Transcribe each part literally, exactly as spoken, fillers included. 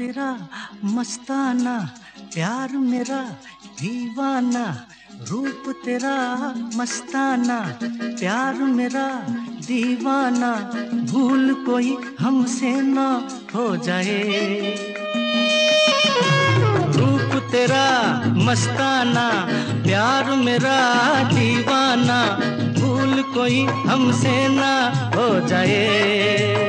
तेरा मस्ताना, प्यार मेरा दीवाना। रूप तेरा मस्ताना, प्यार मेरा दीवाना। भूल कोई हमसे ना हो जाए। रूप तेरा मस्ताना, प्यार मेरा दीवाना। भूल कोई हमसे ना हो जाए।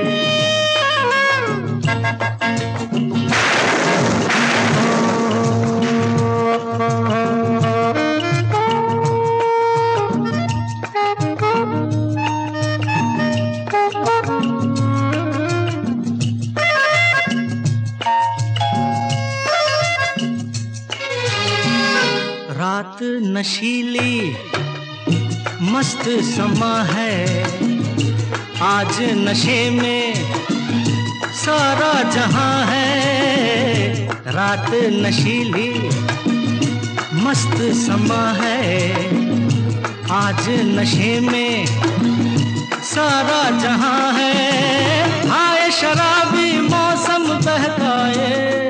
रात नशीली मस्त समा है, आज नशे में सारा जहां है। रात नशीली मस्त समा है, आज नशे में सारा जहां है। आए शराबी मौसम बहकाए,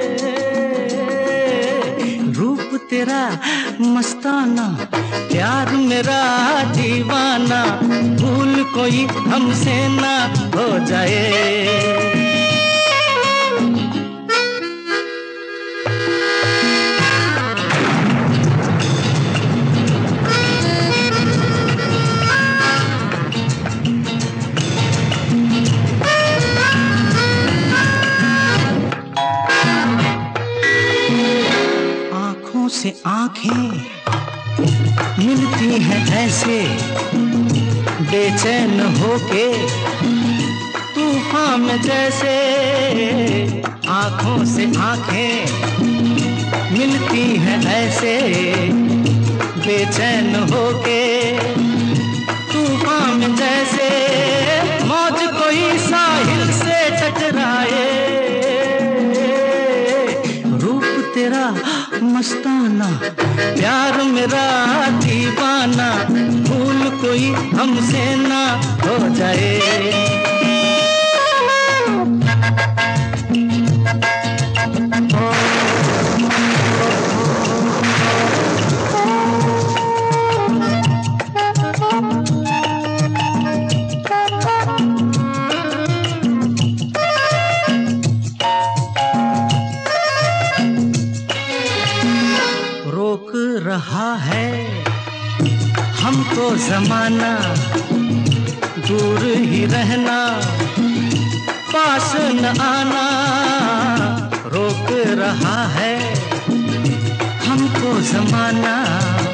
रूप तेरा मस्ताना, प्यार मेरा दीवाना। भूल कोई हमसे ना हो जाए। आँखों से आँखें मिलती हैं ऐसे, बेचैन होके तूफान में जैसे। आँखों से आँखें मिलती हैं ऐसे, बेचैन होके तूफान में जैसे। मौज कोई साहिल से टकराए, रूप तेरा मस्ताना, प्यार मेरा दीवाना। भूल कोई हमसे ना हो जाए। रोक रहा है हमको ज़माना, दूर ही रहना, पास न आना। रोक रहा है हमको ज़माना,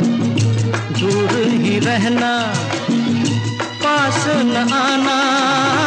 दूर ही रहना, पास न आना।